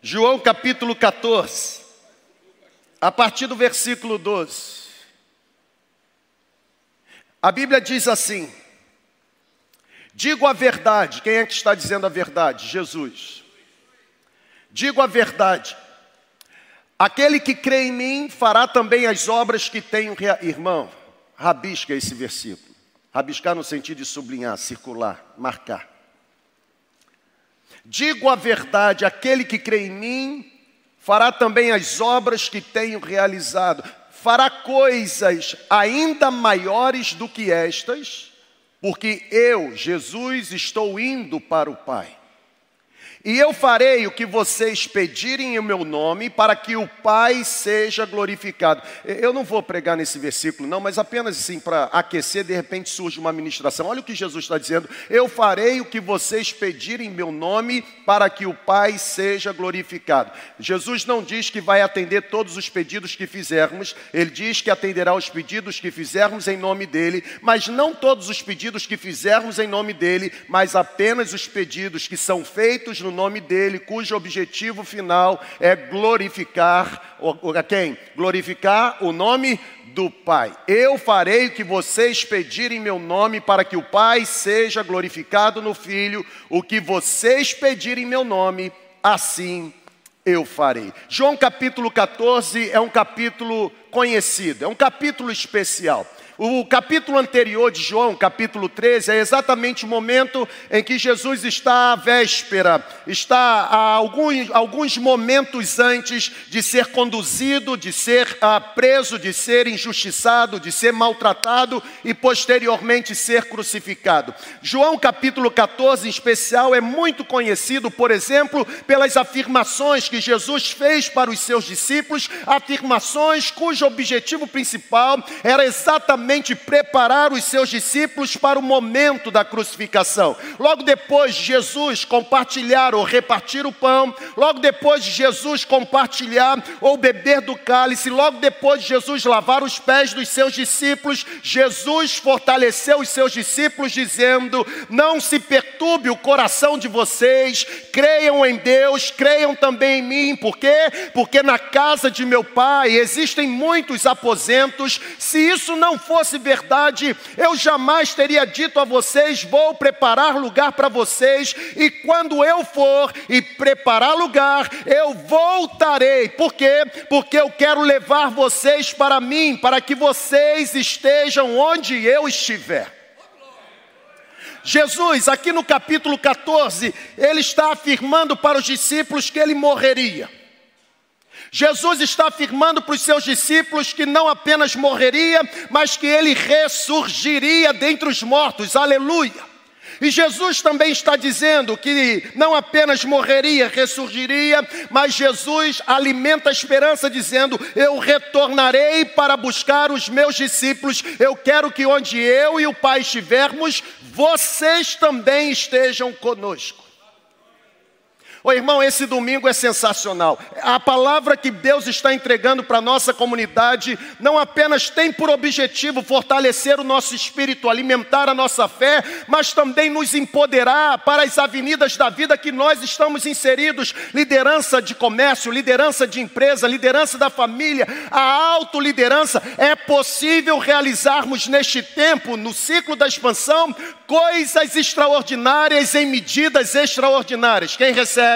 João capítulo 14, a partir do versículo 12. A Bíblia diz assim: digo a verdade. Quem é que está dizendo a verdade? Jesus. Digo a verdade. Aquele que crê em mim fará também as obras que tenho realizado. Irmão, rabisca esse versículo. Rabiscar no sentido de sublinhar, circular, marcar. Digo a verdade, aquele que crê em mim fará também as obras que tenho realizado. Fará coisas ainda maiores do que estas, porque eu, Jesus, estou indo para o Pai. E eu farei o que vocês pedirem em meu nome, para que o Pai seja glorificado. Eu não vou pregar nesse versículo não, mas apenas assim para aquecer, de repente surge uma ministração. Olha o que Jesus está dizendo: eu farei o que vocês pedirem em meu nome, para que o Pai seja glorificado. Jesus não diz que vai atender todos os pedidos que fizermos, Ele diz que atenderá os pedidos que fizermos em nome dEle, mas não todos os pedidos que fizermos em nome dEle, mas apenas os pedidos que são feitos no nome dEle, cujo objetivo final é glorificar a quem? Glorificar o nome do Pai. Eu farei o que vocês pedirem em meu nome, para que o Pai seja glorificado no Filho. O que vocês pedirem em meu nome, assim eu farei. João capítulo 14 é um capítulo conhecido, é um capítulo especial. O capítulo anterior de João, capítulo 13, é exatamente o momento em que Jesus está à véspera, está a alguns momentos antes de ser conduzido, de ser preso, de ser injustiçado, de ser maltratado e posteriormente ser crucificado. João capítulo 14 em especial é muito conhecido, por exemplo, pelas afirmações que Jesus fez para os seus discípulos, afirmações cujo objetivo principal era exatamente preparar os seus discípulos para o momento da crucificação. Logo depois de Jesus compartilhar ou repartir o pão, logo depois de Jesus compartilhar ou beber do cálice, logo depois de Jesus lavar os pés dos seus discípulos, Jesus fortaleceu os seus discípulos dizendo: não se perturbe o coração de vocês, creiam em Deus, creiam também em mim. Por quê? Porque na casa de meu Pai existem muitos aposentos. Se isso não fosse verdade, eu jamais teria dito a vocês: vou preparar lugar para vocês, e quando eu for e preparar lugar, eu voltarei. Por quê? Porque eu quero levar vocês para mim, para que vocês estejam onde eu estiver. Jesus, aqui no capítulo 14, ele está afirmando para os discípulos que ele morreria. Jesus está afirmando para os seus discípulos que não apenas morreria, mas que ele ressurgiria dentre os mortos. Aleluia! E Jesus também está dizendo que não apenas morreria, ressurgiria, mas Jesus alimenta a esperança dizendo: eu retornarei para buscar os meus discípulos. Eu quero que onde eu e o Pai estivermos, vocês também estejam conosco. Ô irmão, esse domingo é sensacional. A palavra que Deus está entregando para a nossa comunidade não apenas tem por objetivo fortalecer o nosso espírito, alimentar a nossa fé, mas também nos empoderar para as avenidas da vida que nós estamos inseridos. Liderança de comércio, liderança de empresa, liderança da família, a autoliderança. É possível realizarmos neste tempo, no ciclo da expansão, coisas extraordinárias em medidas extraordinárias. Quem recebe?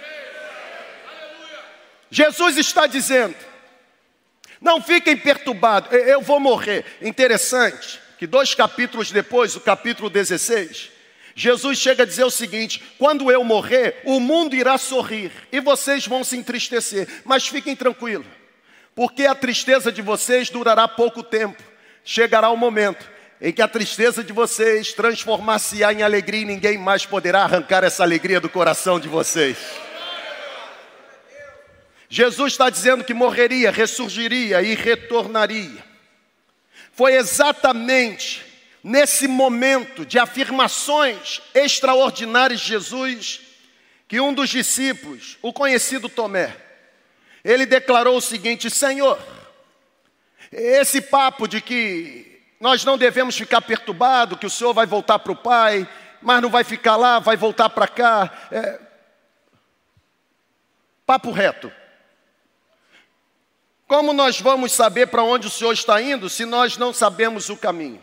Jesus está dizendo: não fiquem perturbados, eu vou morrer. Interessante que 2 capítulos depois, o capítulo 16, Jesus chega a dizer o seguinte: quando eu morrer, o mundo irá sorrir e vocês vão se entristecer, mas fiquem tranquilos, porque a tristeza de vocês durará pouco tempo. Chegará o momento em que a tristeza de vocês transformar-se-á em alegria, e ninguém mais poderá arrancar essa alegria do coração de vocês. Jesus está dizendo que morreria, ressurgiria e retornaria. Foi exatamente nesse momento de afirmações extraordinárias de Jesus que um dos discípulos, o conhecido Tomé, ele declarou o seguinte: Senhor, esse papo de que nós não devemos ficar perturbados, que o Senhor vai voltar para o Pai, mas não vai ficar lá, vai voltar para cá. Papo reto. Como nós vamos saber para onde o Senhor está indo se nós não sabemos o caminho?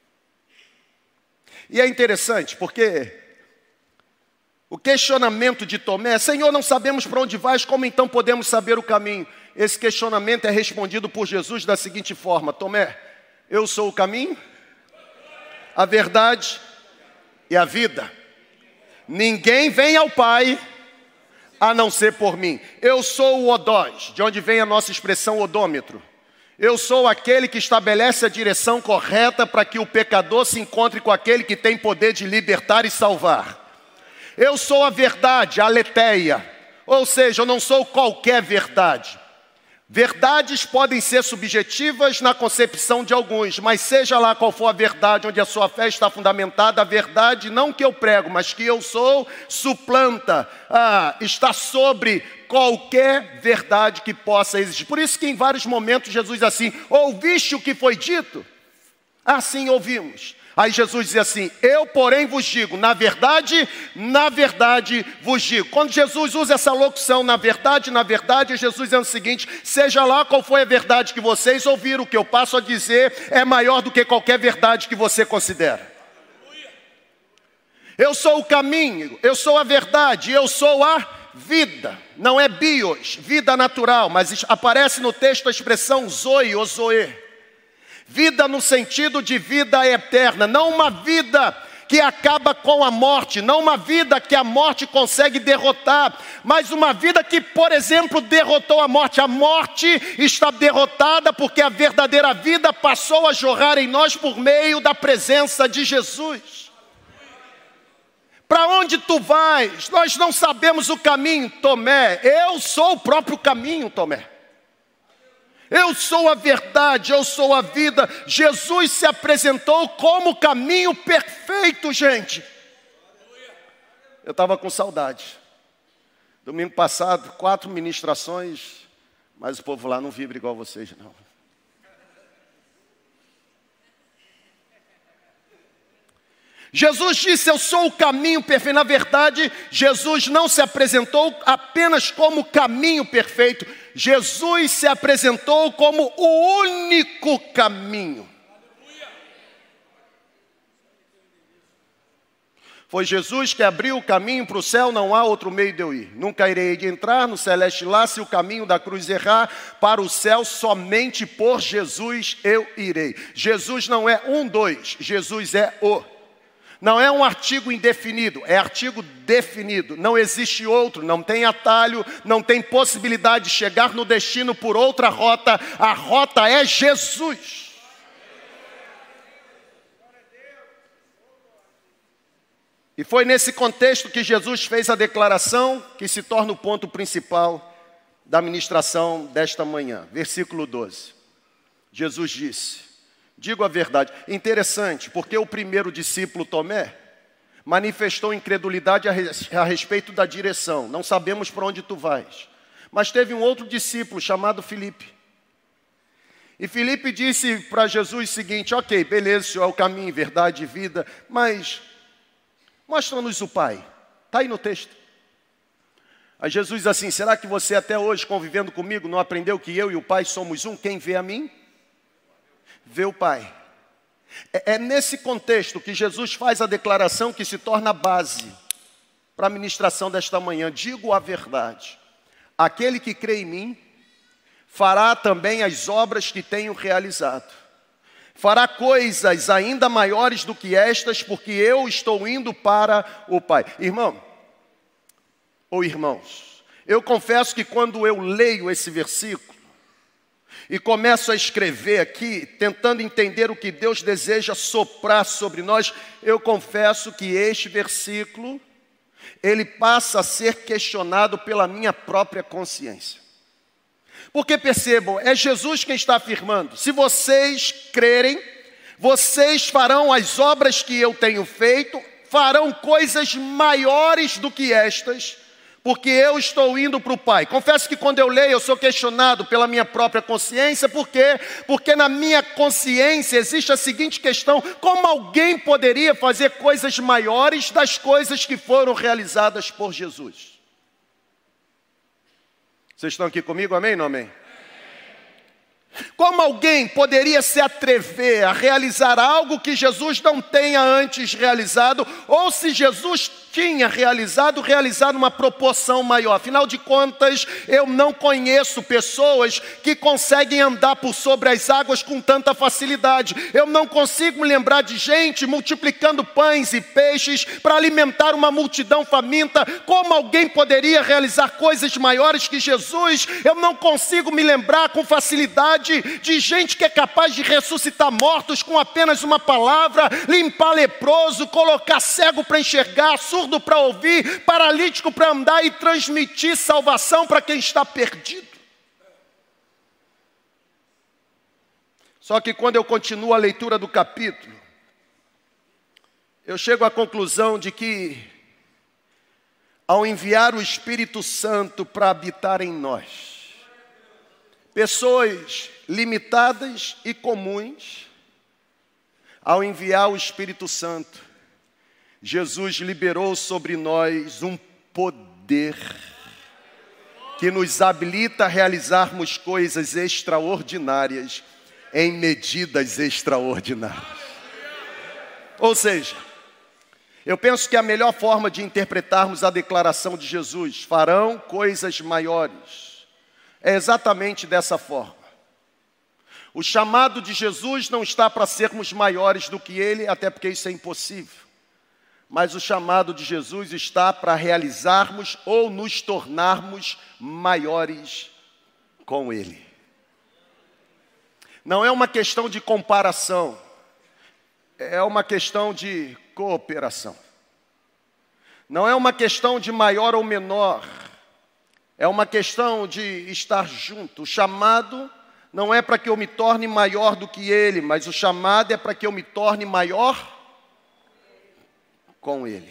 E é interessante porque o questionamento de Tomé, Senhor, não sabemos para onde vais, como então podemos saber o caminho? Esse questionamento é respondido por Jesus da seguinte forma: Tomé, eu sou o caminho, a verdade e a vida. Ninguém vem ao Pai a não ser por mim. Eu sou o odós, de onde vem a nossa expressão odômetro. Eu sou aquele que estabelece a direção correta para que o pecador se encontre com aquele que tem poder de libertar e salvar. Eu sou a verdade, a aletheia. Ou seja, eu não sou qualquer verdade. Verdades podem ser subjetivas na concepção de alguns, mas seja lá qual for a verdade onde a sua fé está fundamentada, a verdade não que eu prego, mas que eu sou, suplanta, está sobre qualquer verdade que possa existir. Por isso que em vários momentos Jesus diz assim: ouviste o que foi dito? Assim ouvimos. Aí Jesus diz assim: eu porém vos digo, na verdade vos digo. Quando Jesus usa essa locução, na verdade, Jesus diz o seguinte: seja lá qual foi a verdade que vocês ouviram, o que eu passo a dizer é maior do que qualquer verdade que você considera. Eu sou o caminho, eu sou a verdade, eu sou a vida. Não é bios, vida natural, mas aparece no texto a expressão zoe ou zoe. Vida no sentido de vida eterna, não uma vida que acaba com a morte, não uma vida que a morte consegue derrotar, mas uma vida que, por exemplo, derrotou a morte. A morte está derrotada porque a verdadeira vida passou a jorrar em nós por meio da presença de Jesus. Para onde tu vais? Nós não sabemos o caminho, Tomé. Eu sou o próprio caminho, Tomé. Eu sou a verdade, eu sou a vida. Jesus se apresentou como o caminho perfeito, gente. Eu estava com saudade. Domingo passado, 4 ministrações, mas o povo lá não vibra igual vocês, não. Jesus disse: eu sou o caminho perfeito. Na verdade, Jesus não se apresentou apenas como o caminho perfeito. Jesus se apresentou como o único caminho. Foi Jesus que abriu o caminho para o céu, não há outro meio de eu ir. Nunca irei de entrar no celeste lá, se o caminho da cruz errar, para o céu somente por Jesus eu irei. Jesus não é 1, 2, Jesus é o. Não é um artigo indefinido, é artigo definido. Não existe outro, não tem atalho, não tem possibilidade de chegar no destino por outra rota. A rota é Jesus. E foi nesse contexto que Jesus fez a declaração que se torna o ponto principal da ministração desta manhã. Versículo 12. Jesus disse: digo a verdade. Interessante, porque o primeiro discípulo, Tomé, manifestou incredulidade a respeito da direção. Não sabemos para onde tu vais. Mas teve um outro discípulo chamado Filipe. E Filipe disse para Jesus o seguinte: ok, beleza, o Senhor é o caminho, verdade e vida, mas mostra-nos o Pai. Está aí no texto. Aí Jesus diz assim: será que você até hoje, convivendo comigo, não aprendeu que eu e o Pai somos um? Quem vê a mim, vê o Pai. É nesse contexto que Jesus faz a declaração que se torna a base para a ministração desta manhã. Digo a verdade: aquele que crê em mim fará também as obras que tenho realizado. Fará coisas ainda maiores do que estas, porque eu estou indo para o Pai. Irmão, ou irmãos, eu confesso que quando eu leio esse versículo e começo a escrever aqui, tentando entender o que Deus deseja soprar sobre nós, eu confesso que este versículo, ele passa a ser questionado pela minha própria consciência. Porque percebam, é Jesus quem está afirmando: se vocês crerem, vocês farão as obras que eu tenho feito, farão coisas maiores do que estas, porque eu estou indo para o Pai. Confesso que quando eu leio, eu sou questionado pela minha própria consciência. Por quê? Porque na minha consciência existe a seguinte questão: como alguém poderia fazer coisas maiores das coisas que foram realizadas por Jesus? Vocês estão aqui comigo, amém ou não amém? Como alguém poderia se atrever a realizar algo que Jesus não tenha antes realizado, ou se Jesus tinha realizado numa proporção maior? Afinal de contas, eu não conheço pessoas que conseguem andar por sobre as águas com tanta facilidade. Eu não consigo me lembrar de gente multiplicando pães e peixes para alimentar uma multidão faminta. Como alguém poderia realizar coisas maiores que Jesus? Eu não consigo me lembrar com facilidade de gente que é capaz de ressuscitar mortos com apenas uma palavra, limpar leproso, colocar cego para enxergar, surdo para ouvir, paralítico para andar e transmitir salvação para quem está perdido. Só que quando eu continuo a leitura do capítulo, eu chego à conclusão de que, ao enviar o Espírito Santo para habitar em nós, pessoas limitadas e comuns, ao enviar o Espírito Santo, Jesus liberou sobre nós um poder que nos habilita a realizarmos coisas extraordinárias em medidas extraordinárias. Ou seja, eu penso que a melhor forma de interpretarmos a declaração de Jesus, farão coisas maiores, é exatamente dessa forma. O chamado de Jesus não está para sermos maiores do que Ele, até porque isso é impossível. Mas o chamado de Jesus está para realizarmos ou nos tornarmos maiores com Ele. Não é uma questão de comparação, é uma questão de cooperação. Não é uma questão de maior ou menor, é uma questão de estar junto. O chamado não é para que eu me torne maior do que Ele, mas o chamado é para que eu me torne maior com Ele.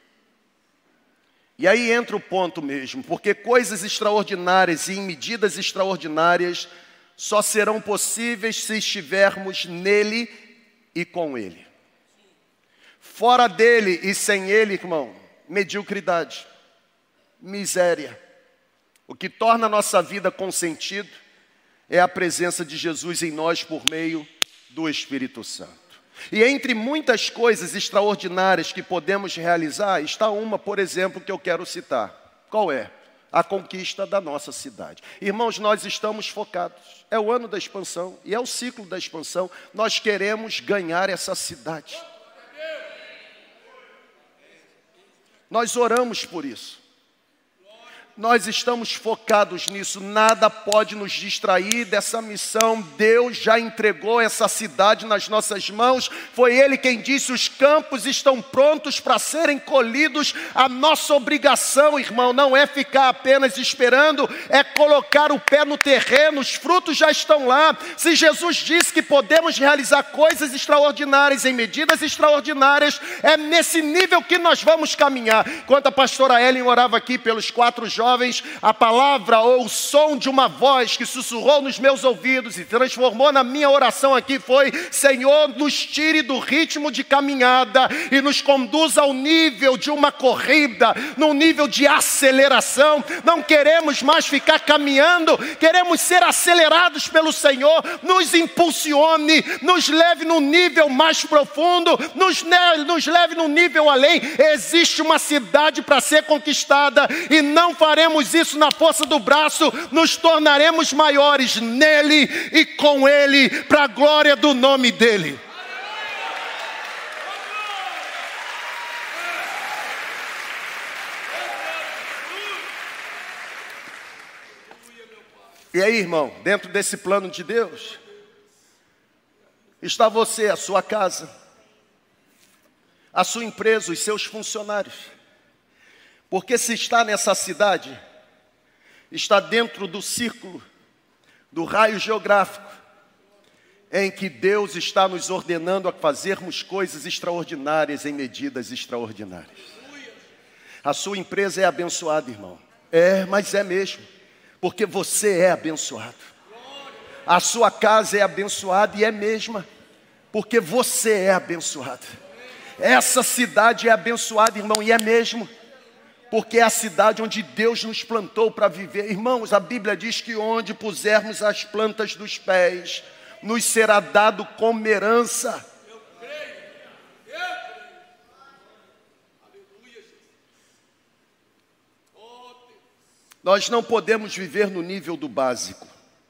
E aí entra o ponto mesmo, porque coisas extraordinárias e em medidas extraordinárias só serão possíveis se estivermos nele e com Ele. Fora dele e sem Ele, irmão, mediocridade, miséria. O que torna a nossa vida com sentido é a presença de Jesus em nós por meio do Espírito Santo. E entre muitas coisas extraordinárias que podemos realizar, está uma, por exemplo, que eu quero citar. Qual é? A conquista da nossa cidade. Irmãos, nós estamos focados. É o ano da expansão e é o ciclo da expansão. Nós queremos ganhar essa cidade. Nós oramos por isso. Nós estamos focados nisso, nada pode nos distrair dessa missão. Deus já entregou essa cidade nas nossas mãos. Foi Ele quem disse, os campos estão prontos para serem colhidos. A nossa obrigação, irmão, não é ficar apenas esperando, é colocar o pé no terreno, os frutos já estão lá. Se Jesus disse que podemos realizar coisas extraordinárias em medidas extraordinárias, é nesse nível que nós vamos caminhar. Enquanto a pastora Ellen orava aqui pelos 4 jovens, a palavra ou o som de uma voz que sussurrou nos meus ouvidos e transformou na minha oração aqui foi: Senhor, nos tire do ritmo de caminhada e nos conduza ao nível de uma corrida, num nível de aceleração. Não queremos mais ficar caminhando, queremos ser acelerados pelo Senhor. Nos impulsione, nos leve num nível mais profundo, nos leve num nível além. Existe uma cidade para ser conquistada e não faremos isso na força do braço, nos tornaremos maiores nele e com Ele, para a glória do nome dEle. E aí, irmão, dentro desse plano de Deus, está você, a sua casa, a sua empresa, os seus funcionários. Porque se está nessa cidade, está dentro do círculo, do raio geográfico, em que Deus está nos ordenando a fazermos coisas extraordinárias em medidas extraordinárias. A sua empresa é abençoada, irmão. É, mas é mesmo, porque você é abençoado. A sua casa é abençoada e é mesma, porque você é abençoado. Essa cidade é abençoada, irmão, e é mesmo, porque é a cidade onde Deus nos plantou para viver. Irmãos, a Bíblia diz que onde pusermos as plantas dos pés, nos será dado como herança. Nós não podemos viver no nível do básico.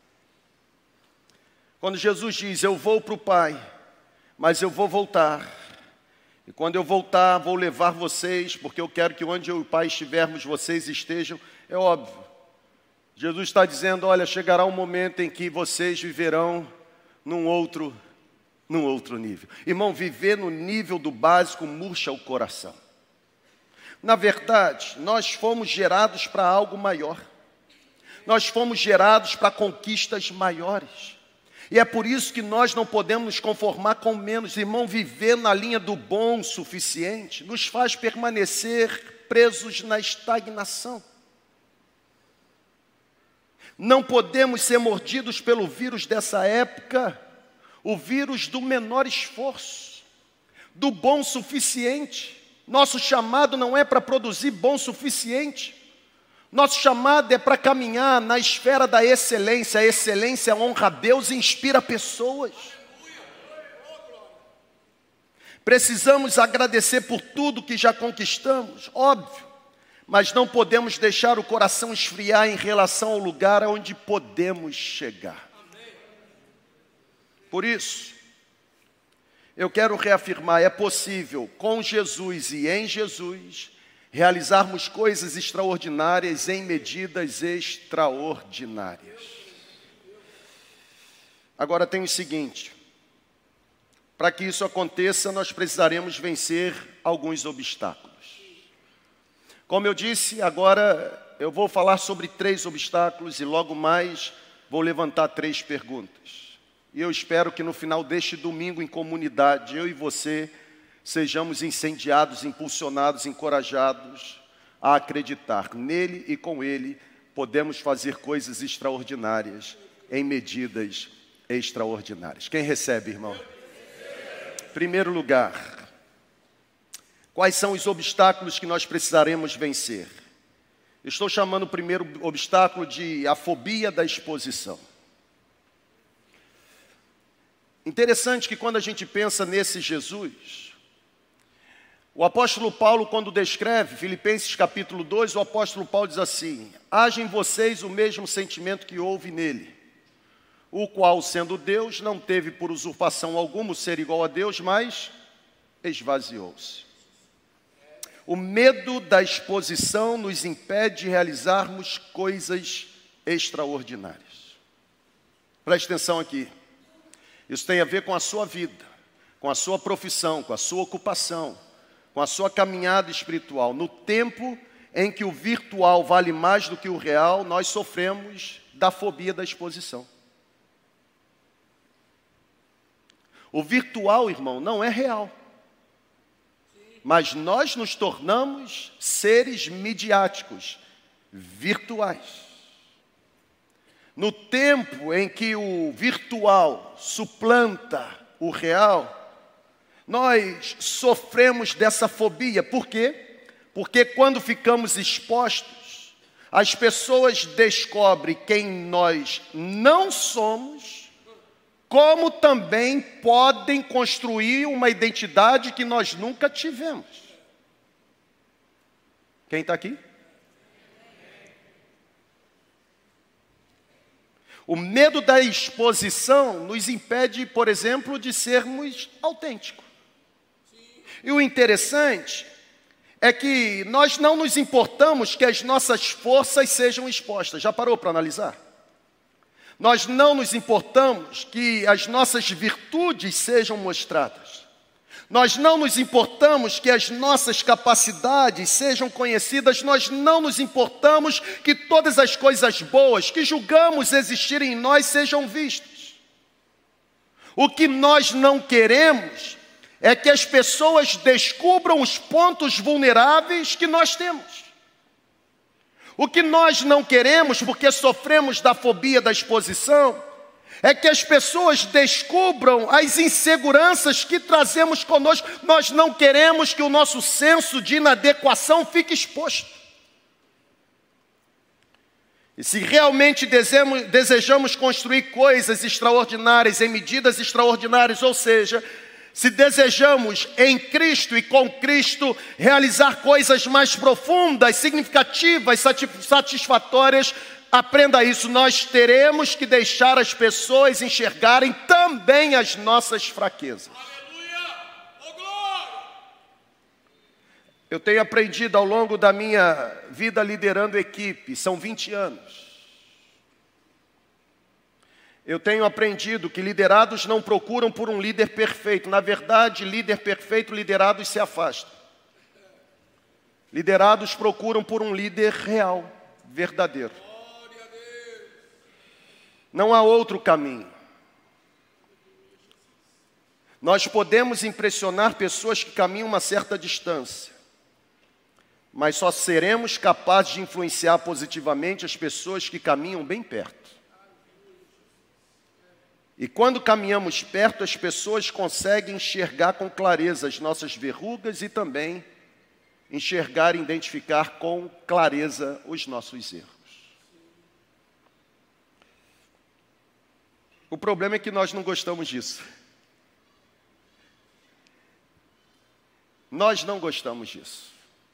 Quando Jesus diz, eu vou para o Pai, mas eu vou voltar. E quando eu voltar, vou levar vocês, porque eu quero que onde eu e o Pai estivermos, vocês estejam. É óbvio. Jesus está dizendo, olha, chegará um momento em que vocês viverão num outro nível. Irmão, viver no nível do básico murcha o coração. Na verdade, nós fomos gerados para algo maior. Nós fomos gerados para conquistas maiores. E é por isso que nós não podemos nos conformar com menos. Irmão, viver na linha do bom o suficiente nos faz permanecer presos na estagnação. Não podemos ser mordidos pelo vírus dessa época, o vírus do menor esforço, do bom o suficiente. Nosso chamado não é para produzir bom o suficiente. Nosso chamado é para caminhar na esfera da excelência. A excelência honra a Deus e inspira pessoas. Precisamos agradecer por tudo que já conquistamos, óbvio. Mas não podemos deixar o coração esfriar em relação ao lugar aonde podemos chegar. Por isso, eu quero reafirmar, é possível, com Jesus e em Jesus, realizarmos coisas extraordinárias em medidas extraordinárias. Agora tem o seguinte, para que isso aconteça, nós precisaremos vencer alguns obstáculos. Como eu disse, agora eu vou falar sobre 3 obstáculos e logo mais vou levantar 3 perguntas. E eu espero que no final deste domingo em comunidade, eu e você, sejamos incendiados, impulsionados, encorajados a acreditar nele e com ele podemos fazer coisas extraordinárias em medidas extraordinárias. Quem recebe, irmão? Primeiro lugar, quais são os obstáculos que nós precisaremos vencer? Eu estou chamando o primeiro obstáculo de a fobia da exposição. Interessante que quando a gente pensa nesse Jesus, o apóstolo Paulo, quando descreve, Filipenses capítulo 2, o apóstolo Paulo diz assim, haja em vocês o mesmo sentimento que houve nele, o qual, sendo Deus, não teve por usurpação alguma o ser igual a Deus, mas esvaziou-se. O medo da exposição nos impede de realizarmos coisas extraordinárias. Preste atenção aqui. Isso tem a ver com a sua vida, com a sua profissão, com a sua ocupação, com a sua caminhada espiritual. No tempo em que o virtual vale mais do que o real, nós sofremos da fobia da exposição. O virtual, irmão, não é real. Mas nós nos tornamos seres midiáticos, virtuais. No tempo em que o virtual suplanta o real, nós sofremos dessa fobia. Por quê? Porque quando ficamos expostos, as pessoas descobrem quem nós não somos, como também podem construir uma identidade que nós nunca tivemos. Quem está aqui? O medo da exposição nos impede, por exemplo, de sermos autênticos. E o interessante é que nós não nos importamos que as nossas forças sejam expostas. Já parou para analisar? Nós não nos importamos que as nossas virtudes sejam mostradas. Nós não nos importamos que as nossas capacidades sejam conhecidas. Nós não nos importamos que todas as coisas boas que julgamos existir em nós sejam vistas. O que nós não queremos é que as pessoas descubram os pontos vulneráveis que nós temos. O que nós não queremos, porque sofremos da fobia da exposição, é que as pessoas descubram as inseguranças que trazemos conosco. Nós não queremos que o nosso senso de inadequação fique exposto. E se realmente desejamos construir coisas extraordinárias em medidas extraordinárias, ou seja, se desejamos em Cristo e com Cristo realizar coisas mais profundas, significativas, satisfatórias, aprenda isso, nós teremos que deixar as pessoas enxergarem também as nossas fraquezas. Eu tenho aprendido ao longo da minha vida liderando equipe, são 20 anos. Eu tenho aprendido que liderados não procuram por um líder perfeito. Na verdade, líder perfeito, liderados se afastam. Liderados procuram por um líder real, verdadeiro. Não há outro caminho. Nós podemos impressionar pessoas que caminham uma certa distância, mas só seremos capazes de influenciar positivamente as pessoas que caminham bem perto. E quando caminhamos perto, as pessoas conseguem enxergar com clareza as nossas verrugas e também enxergar e identificar com clareza os nossos erros. O problema é que nós não gostamos disso. Nós não gostamos disso.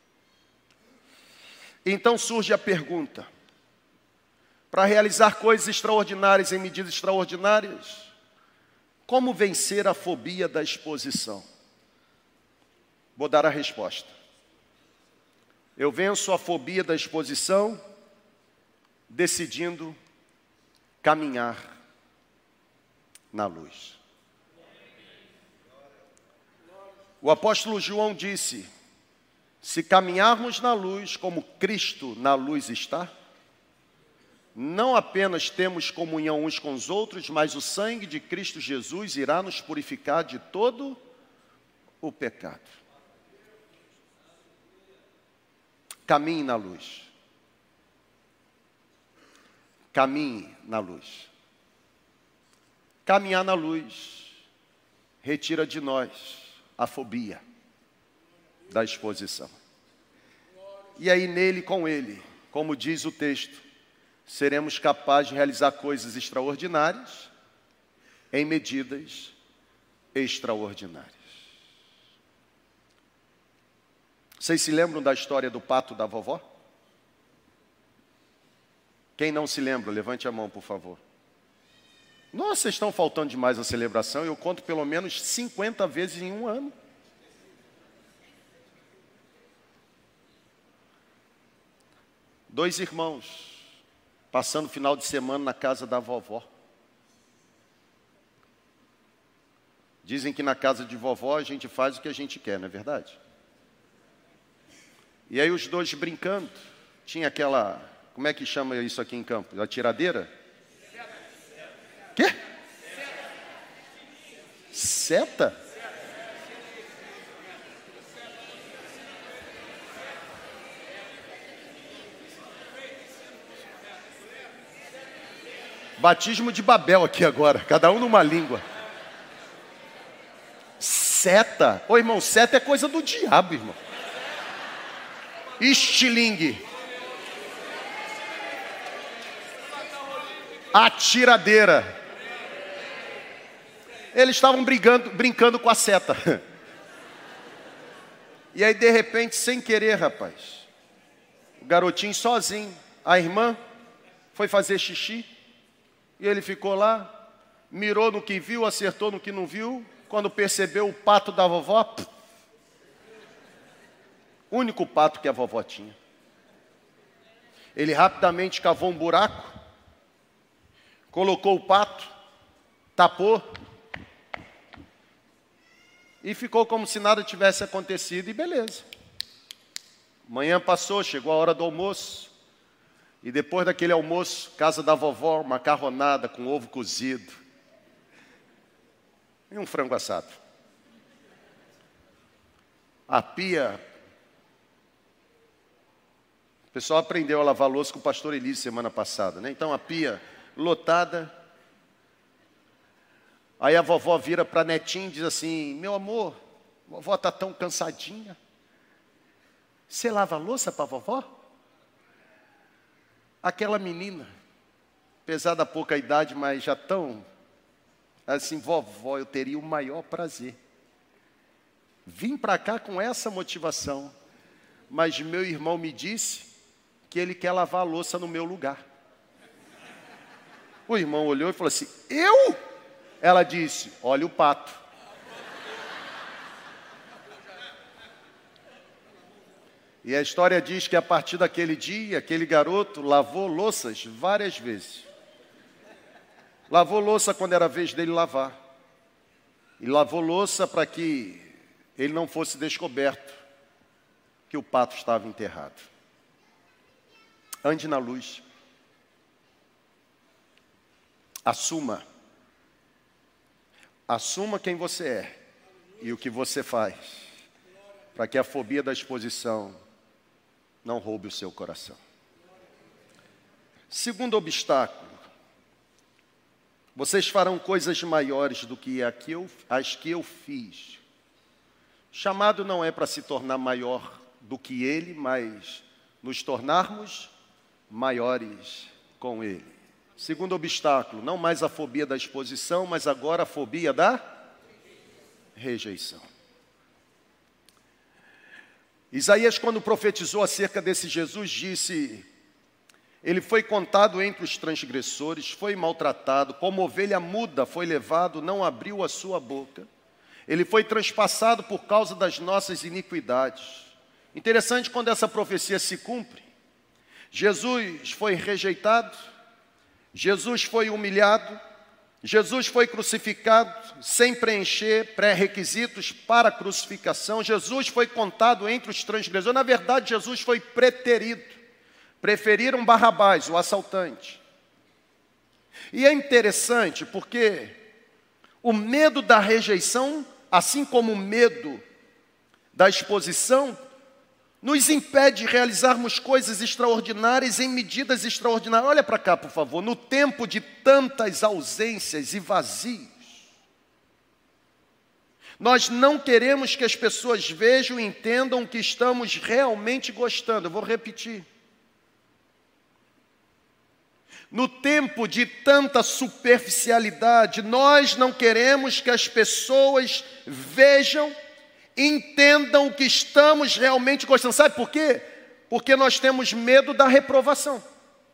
Então surge a pergunta: para realizar coisas extraordinárias em medidas extraordinárias, como vencer a fobia da exposição? Vou dar a resposta. Eu venço a fobia da exposição decidindo caminhar na luz. O apóstolo João disse: se caminharmos na luz como Cristo na luz está, não apenas temos comunhão uns com os outros, mas o sangue de Cristo Jesus irá nos purificar de todo o pecado. Caminhe na luz. Caminhe na luz. Caminhar na luz retira de nós a fobia da exposição. E aí nele, com ele, como diz o texto, seremos capazes de realizar coisas extraordinárias em medidas extraordinárias. Vocês se lembram da história do pato da vovó? Quem não se lembra, levante a mão, por favor. Nossa, vocês estão faltando demais a celebração. Eu conto pelo menos 50 vezes em um ano. Dois irmãos passando o final de semana na casa da vovó. Dizem que na casa de vovó a gente faz o que a gente quer, não é verdade? E aí os dois brincando, tinha aquela, como é que chama isso aqui em Campos? A tiradeira? Quê? Seta? Batismo de Babel aqui agora, cada um numa língua. Seta? Ô irmão, seta é coisa do diabo, irmão. Estilingue. Atiradeira. Eles estavam brincando com a seta. E aí, de repente, sem querer, rapaz, o garotinho sozinho, a irmã foi fazer xixi, e ele ficou lá, mirou no que viu, acertou no que não viu. Quando percebeu o pato da vovó, único pato que a vovó tinha. Ele rapidamente cavou um buraco, colocou o pato, tapou, e ficou como se nada tivesse acontecido, e beleza. Manhã passou, chegou a hora do almoço, e depois daquele almoço, casa da vovó, macarronada com ovo cozido, e um frango assado. A pia, o pessoal aprendeu a lavar louça com o pastor Elise semana passada, né? Então a pia lotada. Aí a vovó vira para a netinha e diz assim: meu amor, a vovó está tão cansadinha. Você lava a louça para a vovó? aquela menina, apesar da pouca idade, mas já tão assim, vovó, eu teria o maior prazer. Vim para cá com essa motivação, mas meu irmão me disse que ele quer lavar a louça no meu lugar. O irmão olhou e falou assim, eu? Ela disse, olha o pato. E a história diz que a partir daquele dia, aquele garoto lavou louças várias vezes. Lavou louça quando era a vez dele lavar. E lavou louça para que ele não fosse descoberto que o pato estava enterrado. Ande na luz. Assuma. Assuma quem você é e o que você faz, para que a fobia da exposição não roube o seu coração. Segundo obstáculo, vocês farão coisas maiores do que as que eu fiz. Chamado não é para se tornar maior do que ele, mas nos tornarmos maiores com ele. Segundo obstáculo, não mais a fobia da exposição, mas agora a fobia da rejeição. Isaías, quando profetizou acerca desse Jesus, disse, ele foi contado entre os transgressores, foi maltratado, como ovelha muda foi levado, não abriu a sua boca. Ele foi transpassado por causa das nossas iniquidades. Interessante quando essa profecia se cumpre. Jesus foi rejeitado, Jesus foi humilhado, Jesus foi crucificado sem preencher pré-requisitos para a crucificação. Jesus foi contado entre os transgressores. Na verdade, Jesus foi preterido. Preferiram Barrabás, o assaltante. E é interessante porque o medo da rejeição, assim como o medo da exposição, nos impede de realizarmos coisas extraordinárias em medidas extraordinárias. Olha para cá, por favor. No tempo de tantas ausências e vazios, nós não queremos que as pessoas vejam e entendam que estamos realmente gostando. Eu vou repetir. No tempo de tanta superficialidade, nós não queremos que as pessoas vejam, entendam o que estamos realmente gostando. Sabe por quê? Porque nós temos medo da reprovação.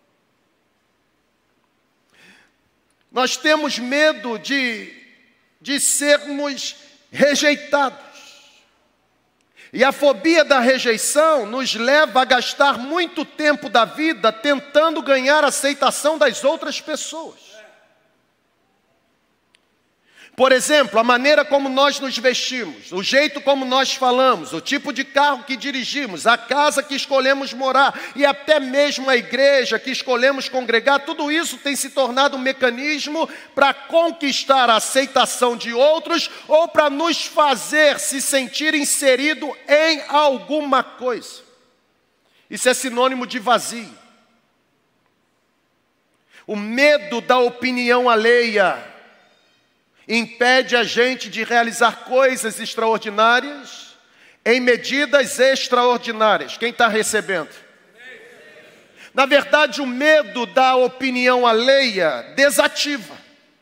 Nós temos medo de sermos rejeitados. E a fobia da rejeição nos leva a gastar muito tempo da vida tentando ganhar a aceitação das outras pessoas. Por exemplo, a maneira como nós nos vestimos, o jeito como nós falamos, o tipo de carro que dirigimos, a casa que escolhemos morar e até mesmo a igreja que escolhemos congregar, tudo isso tem se tornado um mecanismo para conquistar a aceitação de outros ou para nos fazer se sentir inserido em alguma coisa. Isso é sinônimo de vazio. O medo da opinião alheia impede a gente de realizar coisas extraordinárias em medidas extraordinárias. Quem está recebendo? Na verdade, o medo da opinião alheia desativa.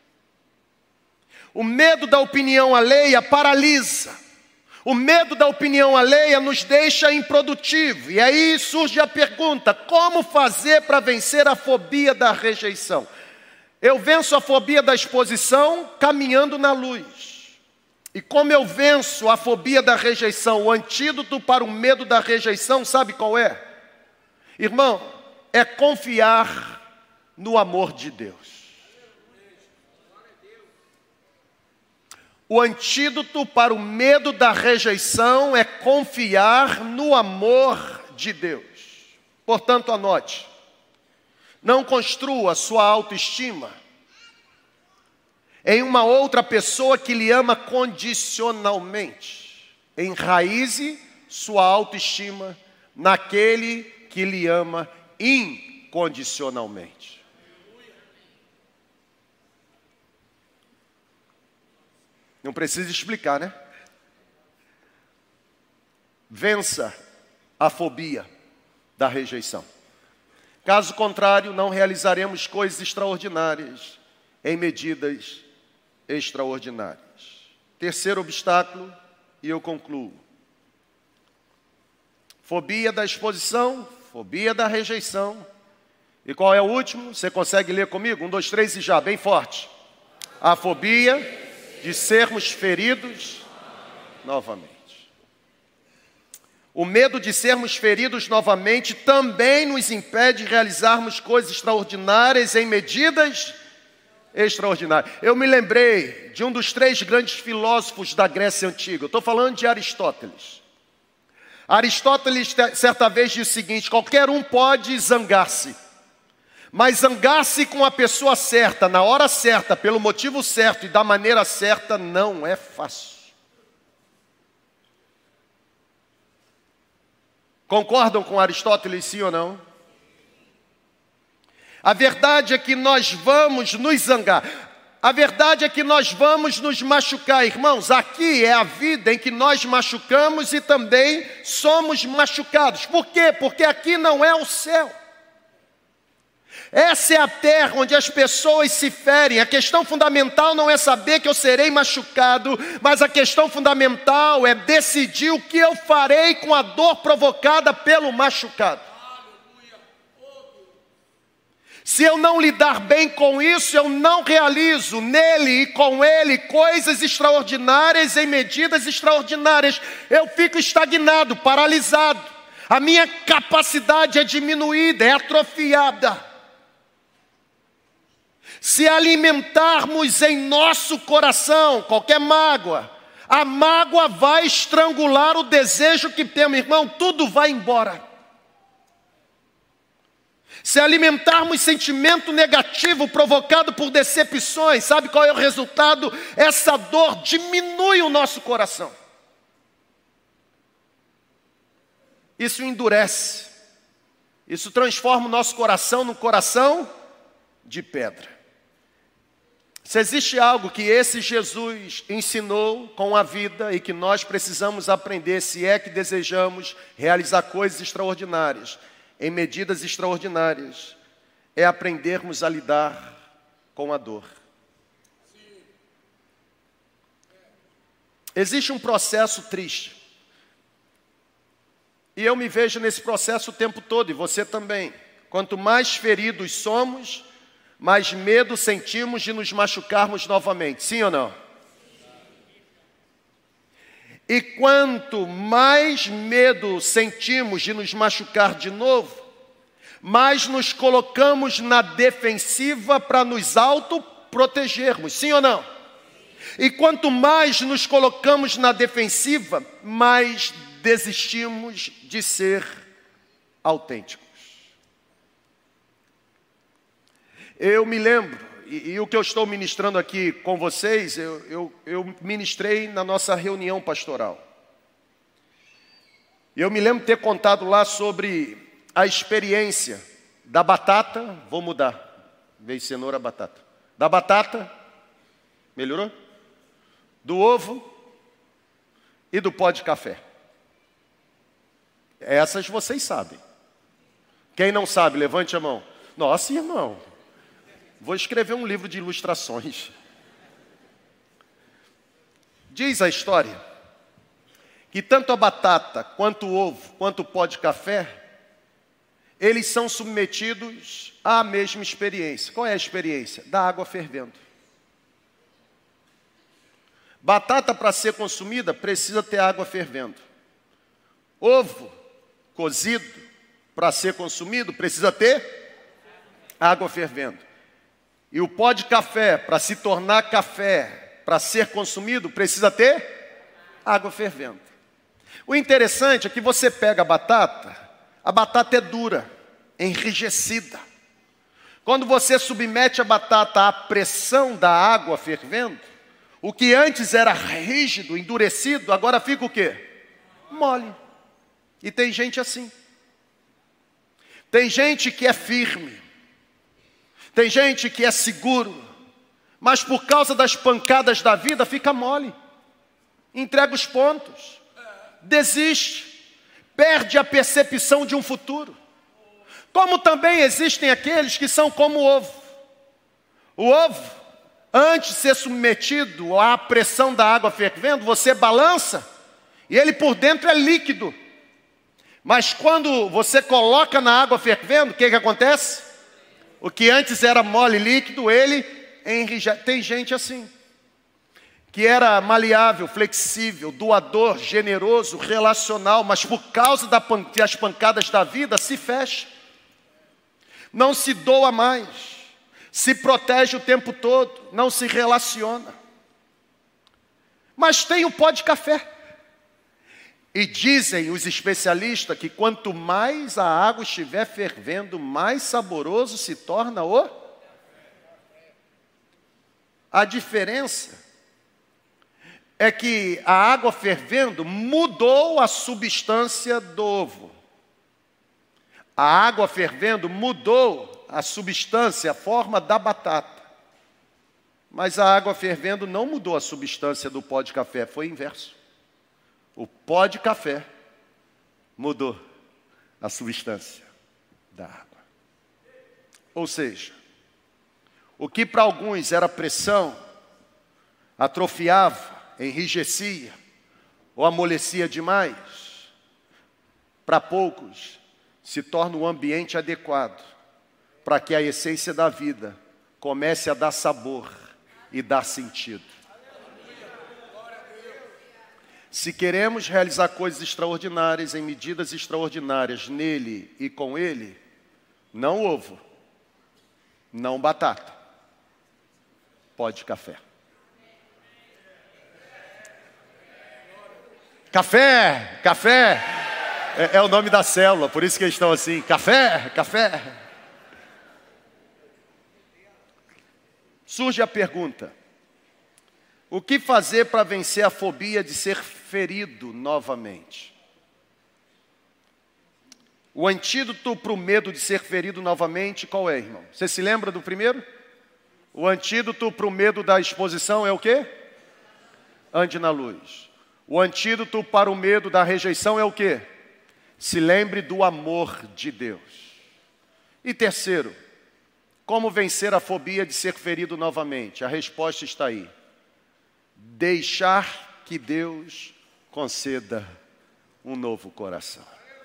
O medo da opinião alheia paralisa. O medo da opinião alheia nos deixa improdutivos. E aí surge a pergunta, como fazer para vencer a fobia da rejeição? Eu venço a fobia da exposição caminhando na luz. E como eu venço a fobia da rejeição, o antídoto para o medo da rejeição, sabe qual é? Irmão, é confiar no amor de Deus. O antídoto para o medo da rejeição é confiar no amor de Deus. Portanto, anote. Não construa sua autoestima em uma outra pessoa que lhe ama condicionalmente. Enraize sua autoestima naquele que lhe ama incondicionalmente. Não precisa explicar, né? Vença a fobia da rejeição. Caso contrário, não realizaremos coisas extraordinárias em medidas extraordinárias. Terceiro obstáculo, e eu concluo. Fobia da exposição, fobia da rejeição. E qual é o último? Você consegue ler comigo? 1, 2, 3 e já, bem forte. A fobia de sermos feridos novamente. O medo de sermos feridos novamente também nos impede de realizarmos coisas extraordinárias em medidas extraordinárias. Eu me lembrei de um dos 3 grandes filósofos da Grécia Antiga. Eu estou falando de Aristóteles. Aristóteles certa vez disse o seguinte: qualquer um pode zangar-se, mas zangar-se com a pessoa certa, na hora certa, pelo motivo certo e da maneira certa, não é fácil. Concordam com Aristóteles, sim ou não? A verdade é que nós vamos nos zangar. A verdade é que nós vamos nos machucar. Irmãos, aqui é a vida em que nós machucamos e também somos machucados. Por quê? Porque aqui não é o céu. Essa é a terra onde as pessoas se ferem. A questão fundamental não é saber que eu serei machucado, mas a questão fundamental é decidir o que eu farei com a dor provocada pelo machucado. Se eu não lidar bem com isso, eu não realizo nele e com ele coisas extraordinárias em medidas extraordinárias. Eu fico estagnado, paralisado. A minha capacidade é diminuída, é atrofiada. Se alimentarmos em nosso coração qualquer mágoa, a mágoa vai estrangular o desejo que temos, irmão, tudo vai embora. Se alimentarmos sentimento negativo provocado por decepções, sabe qual é o resultado? Essa dor diminui o nosso coração. Isso endurece. Isso transforma o nosso coração num coração de pedra. Se existe algo que esse Jesus ensinou com a vida e que nós precisamos aprender, se é que desejamos realizar coisas extraordinárias, em medidas extraordinárias, é aprendermos a lidar com a dor. Existe um processo triste. E eu me vejo nesse processo o tempo todo, e você também. Quanto mais feridos somos, mais medo sentimos de nos machucarmos novamente. Sim ou não? E quanto mais medo sentimos de nos machucar de novo, mais nos colocamos na defensiva para nos autoprotegermos. Sim ou não? E quanto mais nos colocamos na defensiva, mais desistimos de ser autênticos. Eu me lembro, e o que eu estou ministrando aqui com vocês, eu ministrei na nossa reunião pastoral. Eu me lembro de ter contado lá sobre a experiência da batata, vou mudar, veio cenoura, batata. Da batata, melhorou? Do ovo e do pó de café. Essas vocês sabem. Quem não sabe, levante a mão. Nossa, irmão, vou escrever um livro de ilustrações. Diz a história que tanto a batata, quanto o ovo, quanto o pó de café, eles são submetidos à mesma experiência. Qual é a experiência? Da água fervendo. Batata, para ser consumida, precisa ter água fervendo. Ovo cozido, para ser consumido, precisa ter água fervendo. E o pó de café, para se tornar café, para ser consumido, precisa ter água fervendo. O interessante é que você pega a batata é dura, enrijecida. Quando você submete a batata à pressão da água fervendo, o que antes era rígido, endurecido, agora fica o quê? Mole. E tem gente assim. Tem gente que é firme. Tem gente que é seguro. Mas por causa das pancadas da vida fica mole. Entrega os pontos. Desiste. Perde a percepção de um futuro. Como também existem aqueles que são como o ovo. O ovo, antes de ser submetido à pressão da água fervendo, você balança e ele por dentro é líquido. Mas quando você coloca na água fervendo, o que acontece? O que antes era mole líquido, ele enrijece. Tem gente assim, que era maleável, flexível, doador, generoso, relacional, mas por causa das pancadas da vida, se fecha. Não se doa mais, se protege o tempo todo, não se relaciona. Mas tem o pó de café. E dizem os especialistas que quanto mais a água estiver fervendo, mais saboroso se torna o... A diferença é que a água fervendo mudou a substância do ovo. A água fervendo mudou a substância, a forma da batata. Mas a água fervendo não mudou a substância do pó de café, foi o inverso. O pó de café mudou a substância da água. Ou seja, o que para alguns era pressão, atrofiava, enrijecia ou amolecia demais, para poucos se torna um ambiente adequado para que a essência da vida comece a dar sabor e dar sentido. Se queremos realizar coisas extraordinárias em medidas extraordinárias nele e com ele, não ovo, não batata, pó de café. Café, café, é o nome da célula, por isso que eles estão assim, café, café. Surge a pergunta: o que fazer para vencer a fobia de ser ferido novamente? O antídoto para o medo de ser ferido novamente, qual é, irmão? Você se lembra do primeiro? O antídoto para o medo da exposição é o quê? Ande na luz. O antídoto para o medo da rejeição é o quê? Se lembre do amor de Deus. E terceiro, como vencer a fobia de ser ferido novamente? A resposta está aí. Deixar que Deus conceda um novo coração.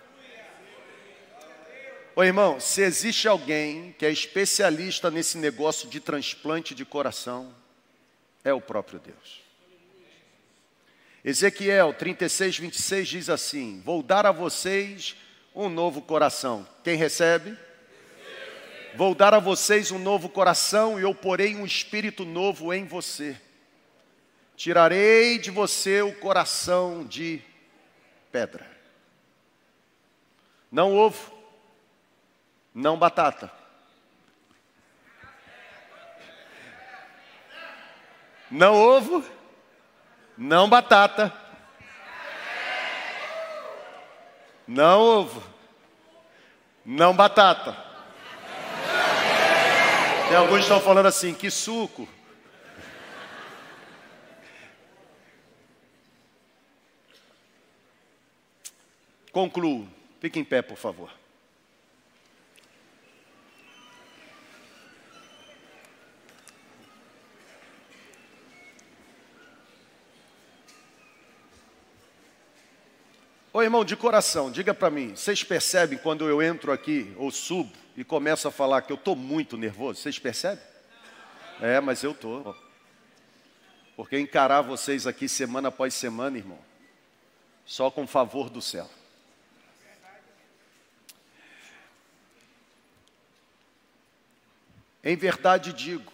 Ô irmão, se existe alguém que é especialista nesse negócio de transplante de coração, é o próprio Deus. Ezequiel 36, 26 diz assim: vou dar a vocês um novo coração. Quem recebe? Vou dar a vocês um novo coração e eu porei um espírito novo em você. Tirarei de você o coração de pedra. Não ovo, não batata. Não ovo, não batata. Não ovo, não batata. Tem alguns que estão falando assim, que suco. Concluo. Fique em pé, por favor. Ô irmão, de coração, diga para mim, vocês percebem quando eu entro aqui, ou subo, e começo a falar que eu estou muito nervoso? Vocês percebem? É, mas eu estou. Porque encarar vocês aqui semana após semana, irmão, só com favor do céu. Em verdade digo,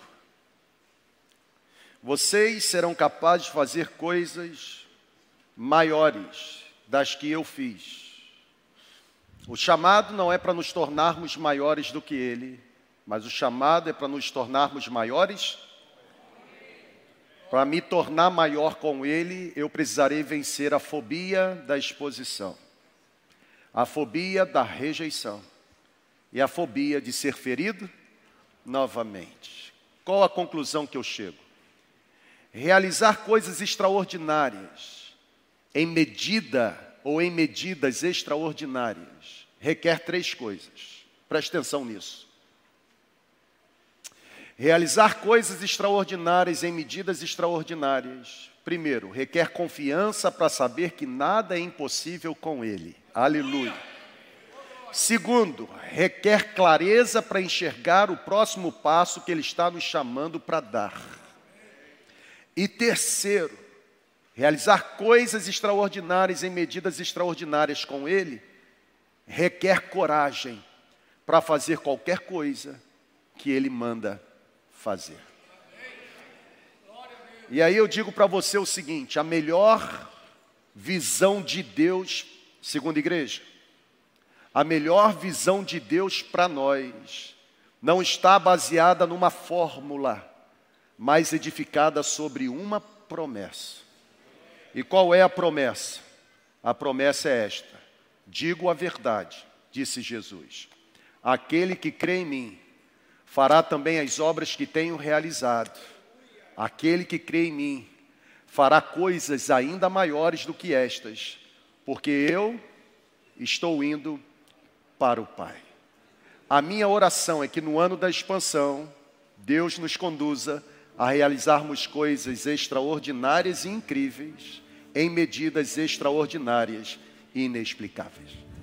vocês serão capazes de fazer coisas maiores das que eu fiz. O chamado não é para nos tornarmos maiores do que Ele, mas o chamado é para nos tornarmos maiores. Para me tornar maior com Ele, eu precisarei vencer a fobia da exposição, a fobia da rejeição e a fobia de ser ferido novamente. Qual a conclusão que eu chego? Realizar coisas extraordinárias em medida ou em medidas extraordinárias requer três coisas. Preste atenção nisso. Realizar coisas extraordinárias em medidas extraordinárias. Primeiro, requer confiança para saber que nada é impossível com Ele. Aleluia. Segundo, requer clareza para enxergar o próximo passo que Ele está nos chamando para dar. E terceiro, realizar coisas extraordinárias em medidas extraordinárias com Ele requer coragem para fazer qualquer coisa que Ele manda fazer. E aí eu digo para você o seguinte: a melhor visão de Deus, segundo a igreja, a melhor visão de Deus para nós não está baseada numa fórmula, mas edificada sobre uma promessa. E qual é a promessa? A promessa é esta: digo a verdade, disse Jesus, aquele que crê em mim fará também as obras que tenho realizado. Aquele que crê em mim fará coisas ainda maiores do que estas, porque eu estou indo para o Pai. A minha oração é que no ano da expansão, Deus nos conduza a realizarmos coisas extraordinárias e incríveis, em medidas extraordinárias e inexplicáveis.